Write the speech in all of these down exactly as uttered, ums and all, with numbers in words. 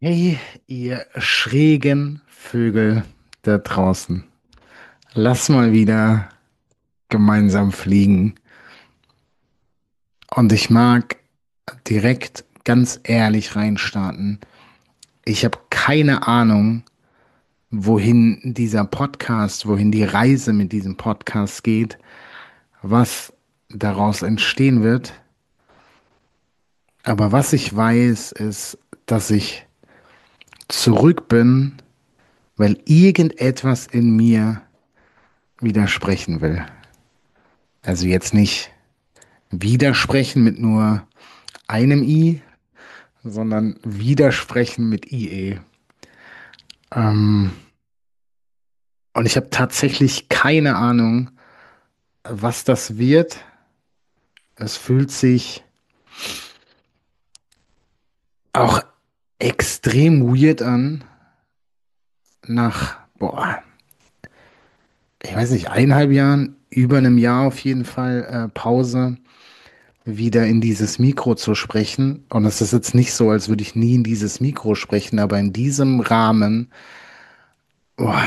Hey, ihr schrägen Vögel da draußen. Lass mal wieder gemeinsam fliegen. Und ich mag direkt ganz ehrlich reinstarten. Ich habe keine Ahnung, wohin dieser Podcast, wohin die Reise mit diesem Podcast geht, was daraus entstehen wird. Aber was ich weiß, ist, dass ich zurück bin, weil irgendetwas in mir widersprechen will. Also jetzt nicht widersprechen mit nur einem I, sondern widersprechen mit I E. Ähm, und ich habe tatsächlich keine Ahnung, was das wird. Es fühlt sich auch extrem weird an, nach, boah, ich weiß nicht, eineinhalb Jahren, über einem Jahr auf jeden Fall äh, Pause, wieder in dieses Mikro zu sprechen. Und es ist jetzt nicht so, als würde ich nie in dieses Mikro sprechen, aber in diesem Rahmen, boah,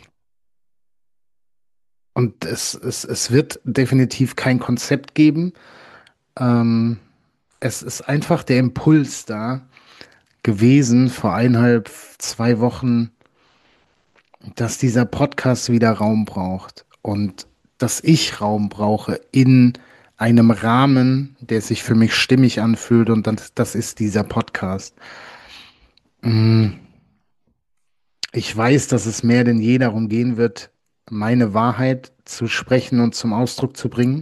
und es, es, es wird definitiv kein Konzept geben. Ähm, Es ist einfach der Impuls da gewesen vor eineinhalb, zwei Wochen, dass dieser Podcast wieder Raum braucht und dass ich Raum brauche in einem Rahmen, der sich für mich stimmig anfühlt, und das, das ist dieser Podcast. Mm, Ich weiß, dass es mehr denn je darum gehen wird, meine Wahrheit zu sprechen und zum Ausdruck zu bringen.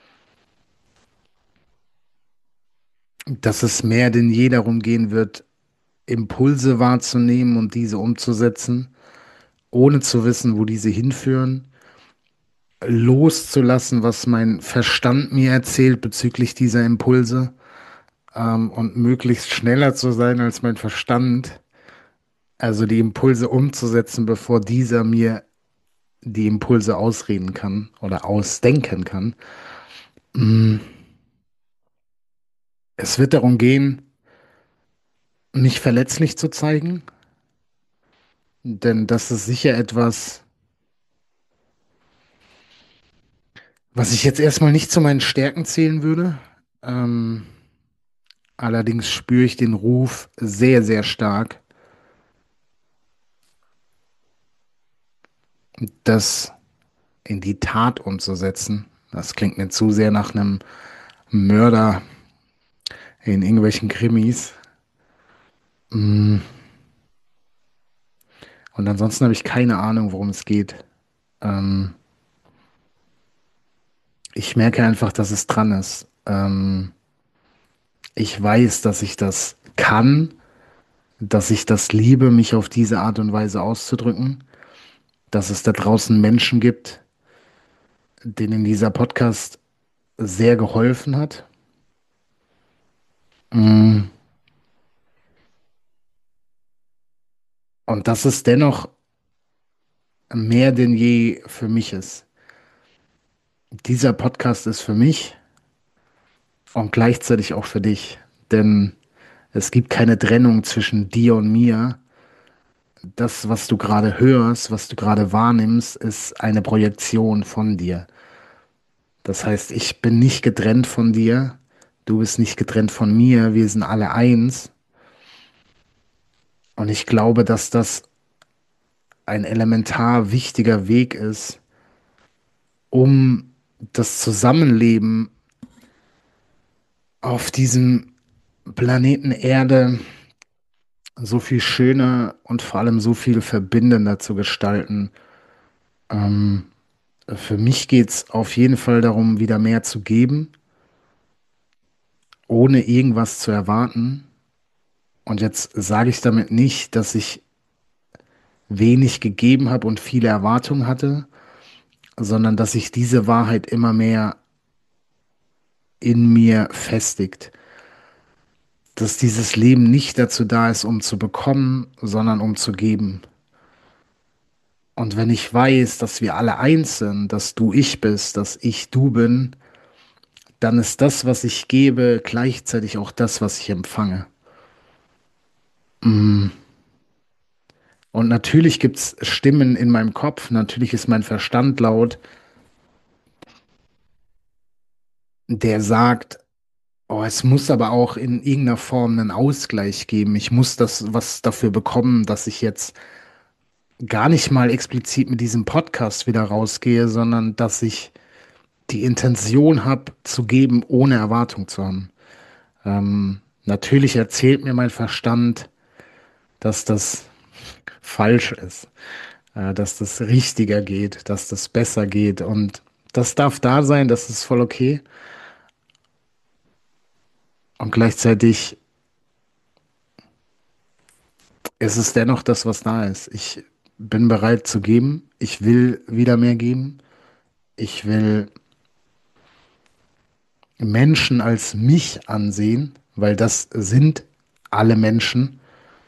Dass es mehr denn je darum gehen wird, Impulse wahrzunehmen und diese umzusetzen, ohne zu wissen, wo diese hinführen, loszulassen, was mein Verstand mir erzählt bezüglich dieser Impulse, ähm, und möglichst schneller zu sein als mein Verstand, also die Impulse umzusetzen, bevor dieser mir die Impulse ausreden kann oder ausdenken kann. Mm, Es wird darum gehen, mich verletzlich zu zeigen, denn das ist sicher etwas, was ich jetzt erstmal nicht zu meinen Stärken zählen würde. Ähm, Allerdings spüre ich den Ruf sehr, sehr stark, das in die Tat umzusetzen. Das klingt mir zu sehr nach einem Mörder in irgendwelchen Krimis. Mm, Und ansonsten habe ich keine Ahnung, worum es geht. Ähm, Ich merke einfach, dass es dran ist. Ähm, ich weiß, dass ich das kann, dass ich das liebe, mich auf diese Art und Weise auszudrücken, dass es da draußen Menschen gibt, denen dieser Podcast sehr geholfen hat. Mm, Und dass es dennoch mehr denn je für mich ist. Dieser Podcast ist für mich und gleichzeitig auch für dich. Denn es gibt keine Trennung zwischen dir und mir. Das, was du gerade hörst, was du gerade wahrnimmst, ist eine Projektion von dir. Das heißt, ich bin nicht getrennt von dir, du bist nicht getrennt von mir, wir sind alle eins. Und ich glaube, dass das ein elementar wichtiger Weg ist, um das Zusammenleben auf diesem Planeten Erde so viel schöner und vor allem so viel verbindender zu gestalten. Ähm, für mich geht es auf jeden Fall darum, wieder mehr zu geben, ohne irgendwas zu erwarten. Und jetzt sage ich damit nicht, dass ich wenig gegeben habe und viele Erwartungen hatte, sondern dass sich diese Wahrheit immer mehr in mir festigt. Dass dieses Leben nicht dazu da ist, um zu bekommen, sondern um zu geben. Und wenn ich weiß, dass wir alle eins sind, dass du ich bist, dass ich du bin, dann ist das, was ich gebe, gleichzeitig auch das, was ich empfange. Mm, Und natürlich gibt's Stimmen in meinem Kopf, natürlich ist mein Verstand laut, der sagt, oh, es muss aber auch in irgendeiner Form einen Ausgleich geben. Ich muss das was dafür bekommen, dass ich jetzt gar nicht mal explizit mit diesem Podcast wieder rausgehe, sondern dass ich die Intention habe, zu geben, ohne Erwartung zu haben. Ähm, natürlich erzählt mir mein Verstand, dass das falsch ist, äh, dass das richtiger geht, dass das besser geht. Und das darf da sein, das ist voll okay. Und gleichzeitig ist es dennoch das, was da ist. Ich bin bereit zu geben. Ich will wieder mehr geben. Ich will Menschen als mich ansehen, weil das sind alle Menschen,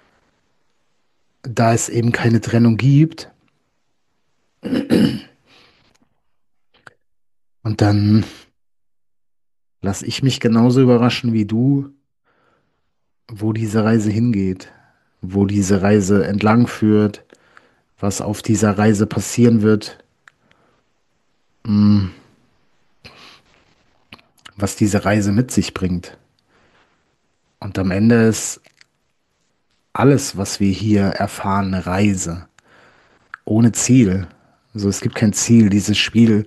da es eben keine Trennung gibt. Und dann lasse ich mich genauso überraschen wie du, wo diese Reise hingeht, wo diese Reise entlang führt, was auf dieser Reise passieren wird, mh, was diese Reise mit sich bringt. Und am Ende ist alles, was wir hier erfahren, eine Reise ohne Ziel. Also es gibt kein Ziel. Dieses Spiel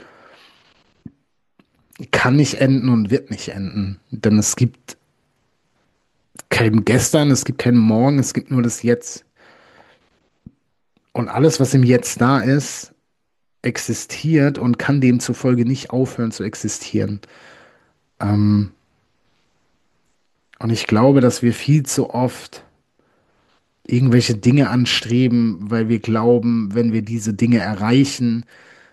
kann nicht enden und wird nicht enden, denn es gibt kein Gestern, es gibt kein Morgen, es gibt nur das Jetzt. Und alles, was im Jetzt da ist, existiert und kann demzufolge nicht aufhören zu existieren. Ähm, und ich glaube, dass wir viel zu oft irgendwelche Dinge anstreben, weil wir glauben, wenn wir diese Dinge erreichen,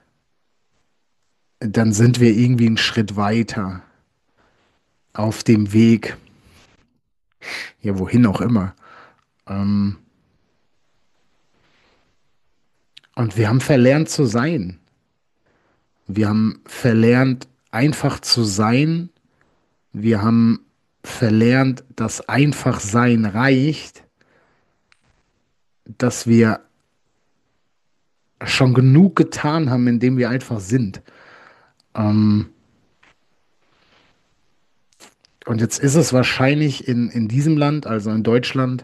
dann sind wir irgendwie einen Schritt weiter auf dem Weg, ja, wohin auch immer. Ähm, und wir haben verlernt zu sein. Wir haben verlernt, einfach zu sein. Wir haben verlernt, dass einfach sein reicht, dass wir schon genug getan haben, indem wir einfach sind. Ähm, und jetzt ist es wahrscheinlich in, in diesem Land, also in Deutschland,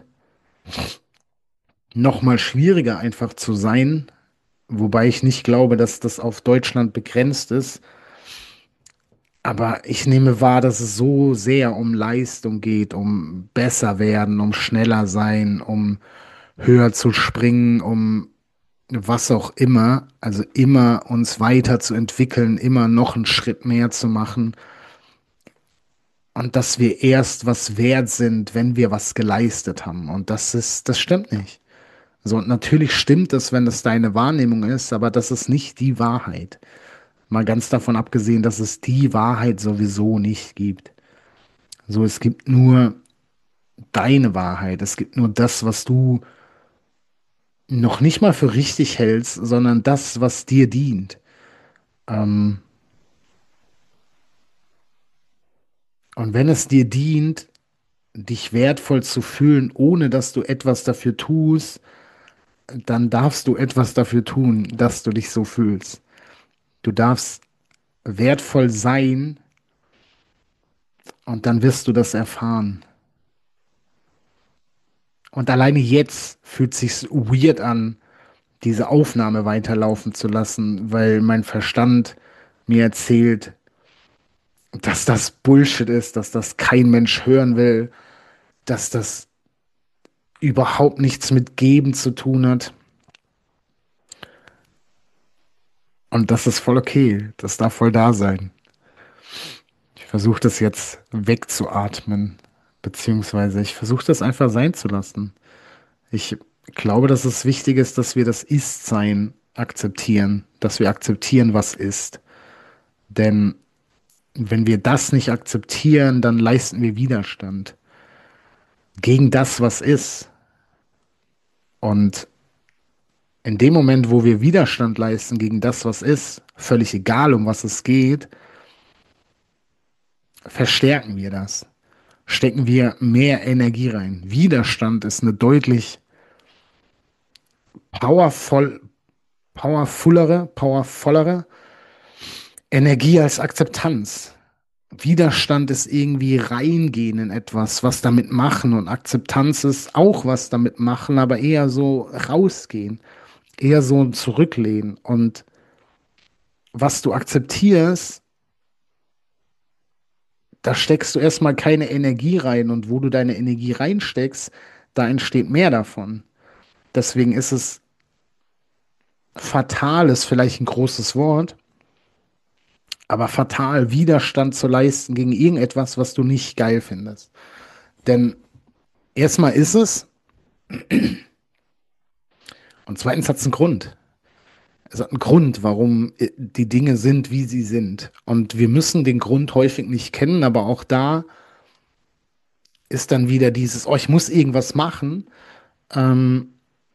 noch mal schwieriger einfach zu sein, wobei ich nicht glaube, dass das auf Deutschland begrenzt ist. Aber ich nehme wahr, dass es so sehr um Leistung geht, um besser werden, um schneller sein, um höher zu springen, um was auch immer. Also immer uns weiterzuentwickeln, immer noch einen Schritt mehr zu machen. Und dass wir erst was wert sind, wenn wir was geleistet haben. Und das ist, das stimmt nicht. So, und natürlich stimmt es, wenn es deine Wahrnehmung ist, aber das ist nicht die Wahrheit. Mal ganz davon abgesehen, dass es die Wahrheit sowieso nicht gibt. So, es gibt nur deine Wahrheit. Es gibt nur das, was du noch nicht mal für richtig hältst, sondern das, was dir dient. Ähm, und wenn es dir dient, dich wertvoll zu fühlen, ohne dass du etwas dafür tust, dann darfst du etwas dafür tun, dass du dich so fühlst. Du darfst wertvoll sein und dann wirst du das erfahren. Und alleine jetzt fühlt sich's weird an, diese Aufnahme weiterlaufen zu lassen, weil mein Verstand mir erzählt, dass das Bullshit ist, dass das kein Mensch hören will, dass das überhaupt nichts mit Geben zu tun hat. Und das ist voll okay. Das darf voll da sein. Ich versuche das jetzt wegzuatmen, beziehungsweise ich versuche das einfach sein zu lassen. Ich glaube, dass es wichtig ist, dass wir das Ist-Sein akzeptieren, dass wir akzeptieren, was ist. Denn wenn wir das nicht akzeptieren, dann leisten wir Widerstand gegen das, was ist. Und in dem Moment, wo wir Widerstand leisten gegen das, was ist, völlig egal, um was es geht, verstärken wir das. stecken wir mehr Energie rein. Widerstand ist eine deutlich powervoll, powerfullere, powervollere Energie als Akzeptanz. Widerstand ist irgendwie reingehen in etwas, was damit machen, und Akzeptanz ist auch was damit machen, aber eher so rausgehen, eher so ein Zurücklehnen. Und was du akzeptierst, da steckst du erstmal keine Energie rein, und wo du deine Energie reinsteckst, da entsteht mehr davon. Deswegen ist es fatal, ist vielleicht ein großes Wort, aber fatal, Widerstand zu leisten gegen irgendetwas, was du nicht geil findest. Denn erstmal ist es, und zweitens hat es einen Grund. Es hat einen Grund, warum äh, die Dinge sind, wie sie sind. Und wir müssen den Grund häufig nicht kennen, aber auch da ist dann wieder dieses, oh, ich muss irgendwas machen. Ähm,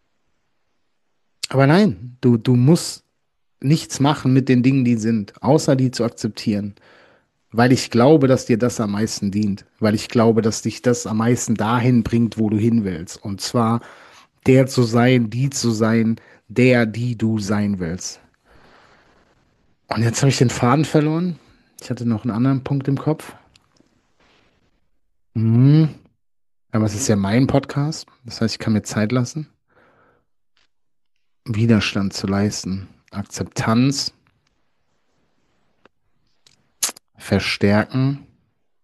aber nein, du, du musst nichts machen mit den Dingen, die sind, außer die zu akzeptieren. Weil ich glaube, dass dir das am meisten dient. Weil ich glaube, dass dich das am meisten dahin bringt, wo du hin willst. Und zwar der zu sein, die zu sein, der, die du sein willst. Und jetzt habe ich den Faden verloren. Ich hatte noch einen anderen Punkt im Kopf. Hm. Aber es ist ja mein Podcast. Das heißt, ich kann mir Zeit lassen, Widerstand zu leisten, Akzeptanz, verstärken.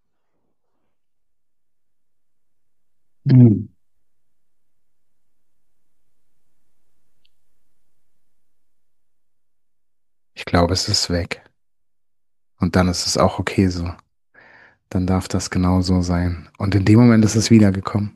Hm. Ich glaube, es ist weg. Und dann ist es auch okay so. Dann darf das genau so sein. Und in dem Moment ist es wiedergekommen.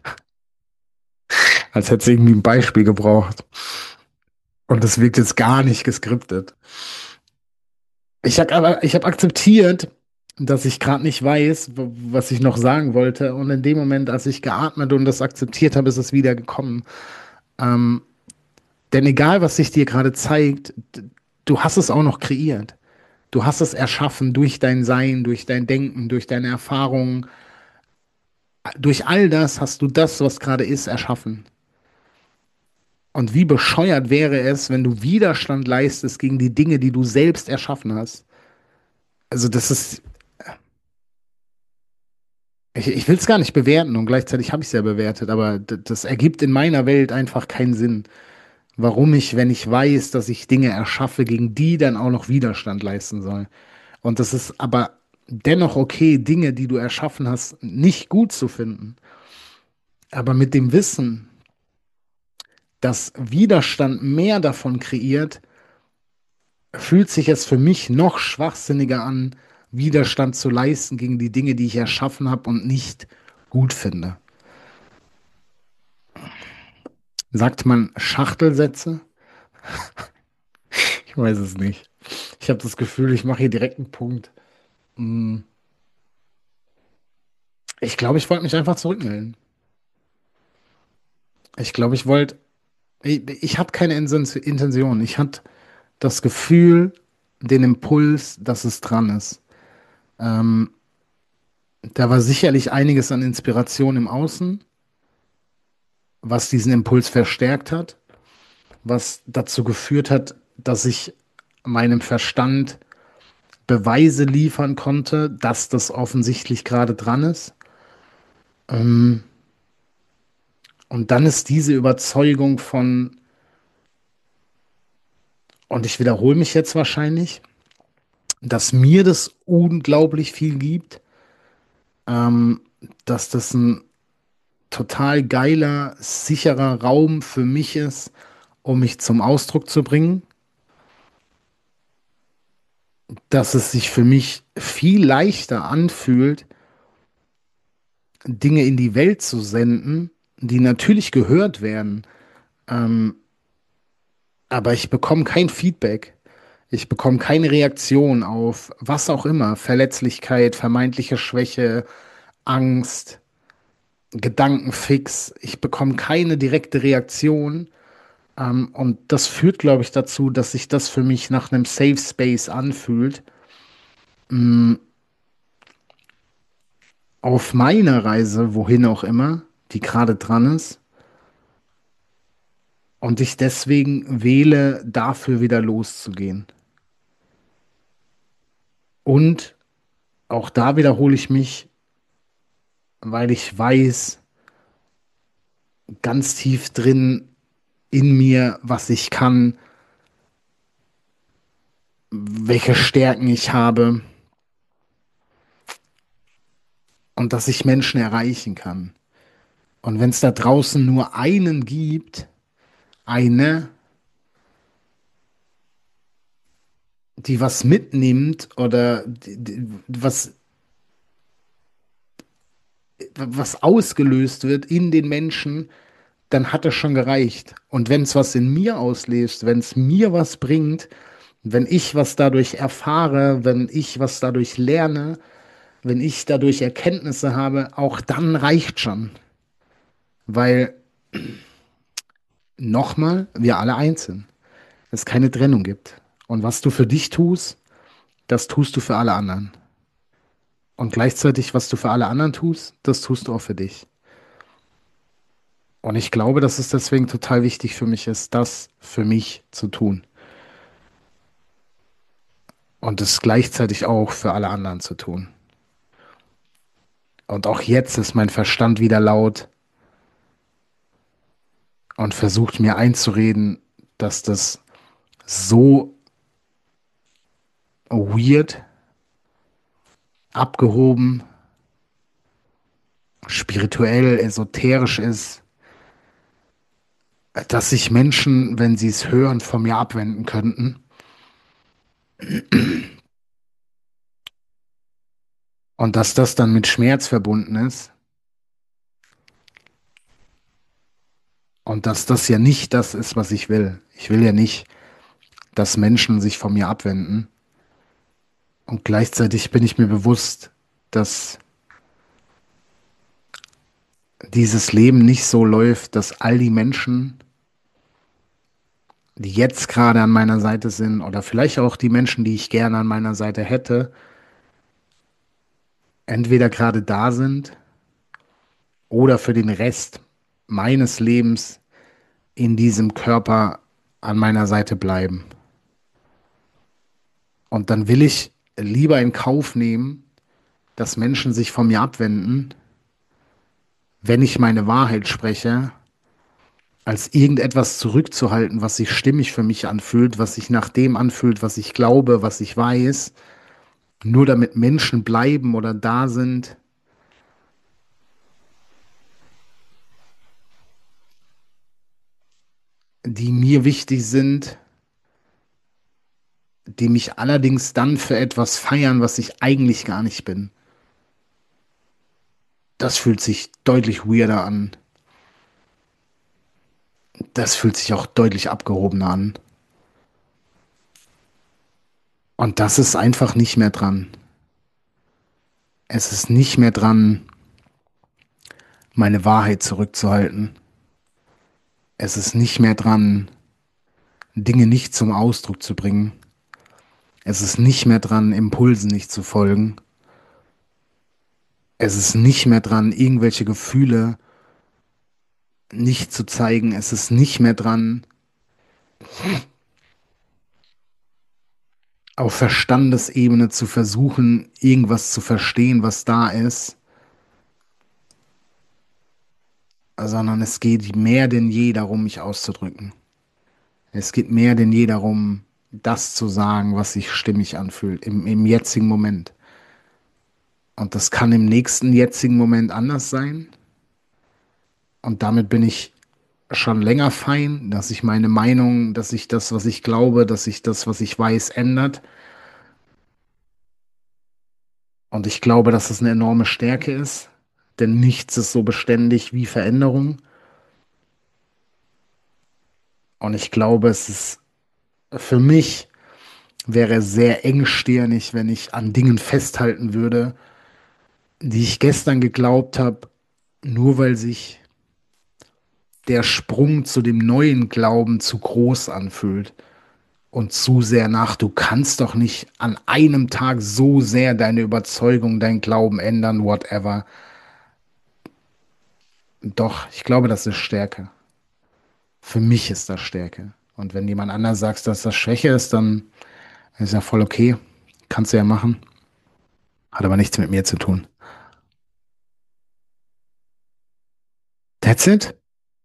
Als hätte es irgendwie ein Beispiel gebraucht. Und das wirkt jetzt gar nicht geskriptet. Ich habe aber, ich habe akzeptiert, dass ich gerade nicht weiß, w- was ich noch sagen wollte. Und in dem Moment, als ich geatmet und das akzeptiert habe, ist es wieder gekommen. Ähm, denn egal, was sich dir gerade zeigt, d- du hast es auch noch kreiert. Du hast es erschaffen durch dein Sein, durch dein Denken, durch deine Erfahrungen. Durch all das hast du das, was gerade ist, erschaffen. Und wie bescheuert wäre es, wenn du Widerstand leistest gegen die Dinge, die du selbst erschaffen hast. Also das ist, ich, ich will es gar nicht bewerten, und gleichzeitig habe ich es ja bewertet, aber d- das ergibt in meiner Welt einfach keinen Sinn. Warum ich, wenn ich weiß, dass ich Dinge erschaffe, gegen die dann auch noch Widerstand leisten soll. Und das ist aber dennoch okay, Dinge, die du erschaffen hast, nicht gut zu finden. Aber mit dem Wissen, dass Widerstand mehr davon kreiert, fühlt sich es für mich noch schwachsinniger an, Widerstand zu leisten gegen die Dinge, die ich erschaffen habe und nicht gut finde. Sagt man Schachtelsätze? Ich weiß es nicht. Ich habe das Gefühl, ich mache hier direkt einen Punkt. Hm, Ich glaube, ich wollte mich einfach zurückmelden. Ich glaube, ich wollte, ich, ich hatte keine Insen- Intention. Ich hatte das Gefühl, den Impuls, dass es dran ist. Ähm, Da war sicherlich einiges an Inspiration im Außen, was diesen Impuls verstärkt hat, was dazu geführt hat, dass ich meinem Verstand Beweise liefern konnte, dass das offensichtlich gerade dran ist. Ähm, und dann ist diese Überzeugung von, und ich wiederhole mich jetzt wahrscheinlich, dass mir das unglaublich viel gibt, ähm, dass das ein total geiler, sicherer Raum für mich ist, um mich zum Ausdruck zu bringen, dass es sich für mich viel leichter anfühlt, Dinge in die Welt zu senden, die natürlich gehört werden, ähm, aber ich bekomme kein Feedback. Ich bekomme keine Reaktion auf was auch immer, Verletzlichkeit, vermeintliche Schwäche, Angst, Gedankenfix. Ich bekomme keine direkte Reaktion. Ähm, und das führt, glaube ich, dazu, dass sich das für mich nach einem Safe Space anfühlt. Mm, auf meiner Reise, wohin auch immer, die gerade dran ist, und ich deswegen wähle, dafür wieder loszugehen. Und auch da wiederhole ich mich, weil ich weiß, ganz tief drin in mir, was ich kann, welche Stärken ich habe und dass ich Menschen erreichen kann. Und wenn es da draußen nur einen gibt, eine, die was mitnimmt oder die, die, was, was ausgelöst wird in den Menschen, dann hat es schon gereicht. Und wenn es was in mir auslöst, wenn es mir was bringt, wenn ich was dadurch erfahre, wenn ich was dadurch lerne, wenn ich dadurch Erkenntnisse habe, auch dann reicht schon. Weil nochmal, wir alle eins sind. Es keine Trennung gibt. Und was du für dich tust, das tust du für alle anderen. Und gleichzeitig, was du für alle anderen tust, das tust du auch für dich. Und ich glaube, dass es deswegen total wichtig für mich ist, das für mich zu tun. Und es gleichzeitig auch für alle anderen zu tun. Und auch jetzt ist mein Verstand wieder laut und versucht mir einzureden, dass das so weird, abgehoben, spirituell, esoterisch ist, dass sich Menschen, wenn sie es hören, von mir abwenden könnten. Und dass das dann mit Schmerz verbunden ist. Und dass das ja nicht das ist, was ich will. Ich will ja nicht, dass Menschen sich von mir abwenden. Und gleichzeitig bin ich mir bewusst, dass dieses Leben nicht so läuft, dass all die Menschen, die jetzt gerade an meiner Seite sind, oder vielleicht auch die Menschen, die ich gerne an meiner Seite hätte, entweder gerade da sind oder für den Rest meines Lebens in diesem Körper an meiner Seite bleiben. Und dann will ich lieber in Kauf nehmen, dass Menschen sich von mir abwenden, wenn ich meine Wahrheit spreche, als irgendetwas zurückzuhalten, was sich stimmig für mich anfühlt, was sich nach dem anfühlt, was ich glaube, was ich weiß, nur damit Menschen bleiben oder da sind, die mir wichtig sind, die mich allerdings dann für etwas feiern, was ich eigentlich gar nicht bin. Das fühlt sich deutlich weirder an. Das fühlt sich auch deutlich abgehobener an. Und das ist einfach nicht mehr dran. Es ist nicht mehr dran, meine Wahrheit zurückzuhalten. Es ist nicht mehr dran, Dinge nicht zum Ausdruck zu bringen. Es ist nicht mehr dran, Impulsen nicht zu folgen. Es ist nicht mehr dran, irgendwelche Gefühle nicht zu zeigen. Es ist nicht mehr dran, auf Verstandesebene zu versuchen, irgendwas zu verstehen, was da ist, sondern es geht mehr denn je darum, mich auszudrücken. Es geht mehr denn je darum, das zu sagen, was sich stimmig anfühlt, im, im jetzigen Moment. Und das kann im nächsten jetzigen Moment anders sein. Und damit bin ich schon länger fein, dass sich meine Meinung, dass sich das, was ich glaube, dass sich das, was ich weiß, ändert. Und ich glaube, dass es eine enorme Stärke ist, denn nichts ist so beständig wie Veränderung. Und ich glaube, es ist für mich wäre sehr engstirnig, wenn ich an Dingen festhalten würde, die ich gestern geglaubt habe, nur weil sich der Sprung zu dem neuen Glauben zu groß anfühlt und zu sehr nach. Du kannst doch nicht an einem Tag so sehr deine Überzeugung, dein Glauben ändern, whatever. Doch, ich glaube, das ist Stärke. Für mich ist das Stärke. Und wenn jemand anders sagt, dass das Schwäche ist, dann ist ja voll okay. Kannst du ja machen. Hat aber nichts mit mir zu tun. That's it.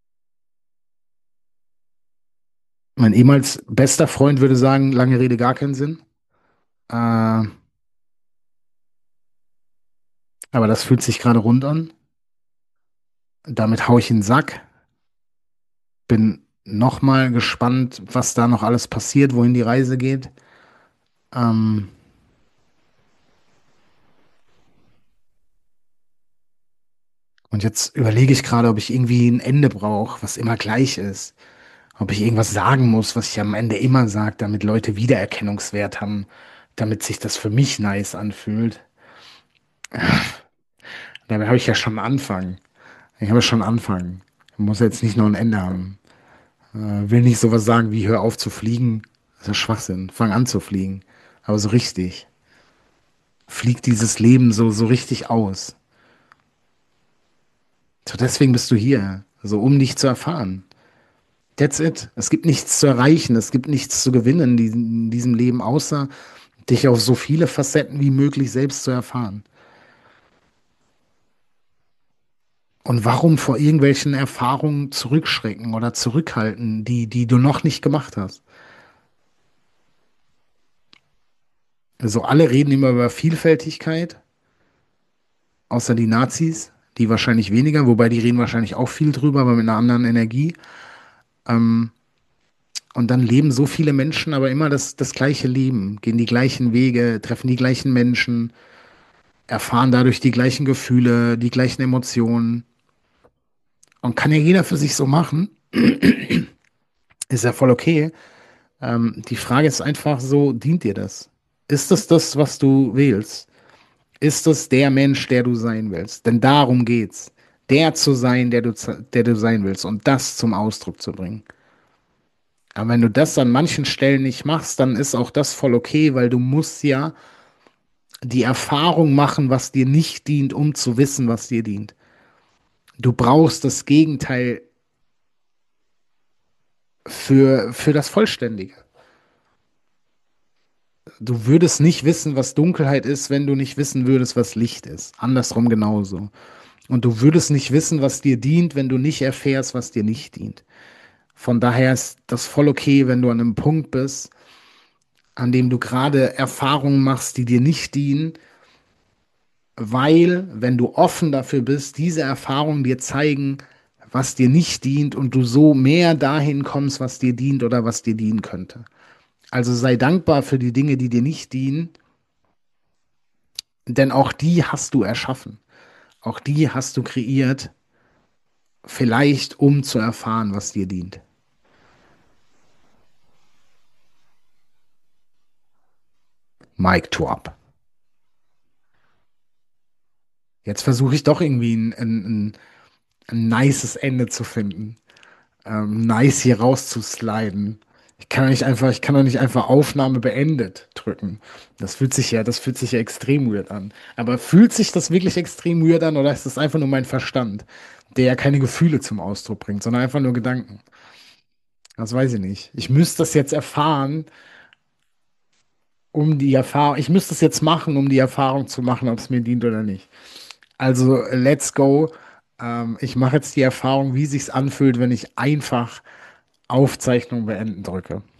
Mein ehemals bester Freund würde sagen, lange Rede, gar keinen Sinn. Äh, aber das fühlt sich gerade rund an. Damit hau ich in den Sack. Bin nochmal gespannt, was da noch alles passiert, wohin die Reise geht. Ähm, und jetzt überlege ich gerade, ob ich irgendwie ein Ende brauche, was immer gleich ist. Ob ich irgendwas sagen muss, was ich am Ende immer sage, damit Leute Wiedererkennungswert haben, damit sich das für mich nice anfühlt. Dabei habe ich ja schon einen Anfang. Ich habe schon einen Anfang. Ich muss jetzt nicht noch ein Ende haben. Äh, will nicht sowas sagen wie hör auf zu fliegen. Das ist ja Schwachsinn. Fang an zu fliegen. Aber so richtig. Flieg dieses Leben so, so richtig aus. So, deswegen bist du hier. So, um dich zu erfahren. That's it. Es gibt nichts zu erreichen. Es gibt nichts zu gewinnen in diesem, in diesem Leben, außer dich auf so viele Facetten wie möglich selbst zu erfahren. Und warum vor irgendwelchen Erfahrungen zurückschrecken oder zurückhalten, die, die du noch nicht gemacht hast? Also alle reden immer über Vielfältigkeit, außer die Nazis, die wahrscheinlich weniger, wobei die reden wahrscheinlich auch viel drüber, aber mit einer anderen Energie. Ähm, und dann leben so viele Menschen aber immer das, das gleiche Leben, gehen die gleichen Wege, treffen die gleichen Menschen, erfahren dadurch die gleichen Gefühle, die gleichen Emotionen. Und kann ja jeder für sich so machen, ist ja voll okay. Ähm, die Frage ist einfach so, dient dir das? Ist es das, was du wählst? Ist es der Mensch, der du sein willst? Denn darum geht's. Der zu sein, der du, der du sein willst und das zum Ausdruck zu bringen. Aber wenn du das an manchen Stellen nicht machst, dann ist auch das voll okay, weil du musst ja die Erfahrung machen, was dir nicht dient, um zu wissen, was dir dient. Du brauchst das Gegenteil für, für das Vollständige. Du würdest nicht wissen, was Dunkelheit ist, wenn du nicht wissen würdest, was Licht ist. Andersrum genauso. Und du würdest nicht wissen, was dir dient, wenn du nicht erfährst, was dir nicht dient. Von daher ist das voll okay, wenn du an einem Punkt bist, an dem du gerade Erfahrungen machst, die dir nicht dienen, weil, wenn du offen dafür bist, diese Erfahrungen dir zeigen, was dir nicht dient und du so mehr dahin kommst, was dir dient oder was dir dienen könnte. Also sei dankbar für die Dinge, die dir nicht dienen, denn auch die hast du erschaffen. Auch die hast du kreiert, vielleicht um zu erfahren, was dir dient. Mic drop. Jetzt versuche ich doch irgendwie ein, ein, ein, ein nices Ende zu finden. Ähm, nice hier rauszusliden. Ich kann doch nicht einfach, ich kann doch nicht einfach Aufnahme beendet drücken. Das fühlt sich ja, das fühlt sich ja extrem weird an. Aber fühlt sich das wirklich extrem weird an oder ist das einfach nur mein Verstand, der ja keine Gefühle zum Ausdruck bringt, sondern einfach nur Gedanken? Das weiß ich nicht. Ich müsste das jetzt erfahren, um die Erfahrung, ich müsste es jetzt machen, um die Erfahrung zu machen, ob es mir dient oder nicht. Also, let's go. Ähm, ich mache jetzt die Erfahrung, wie sich's anfühlt, wenn ich einfach Aufzeichnung beenden drücke.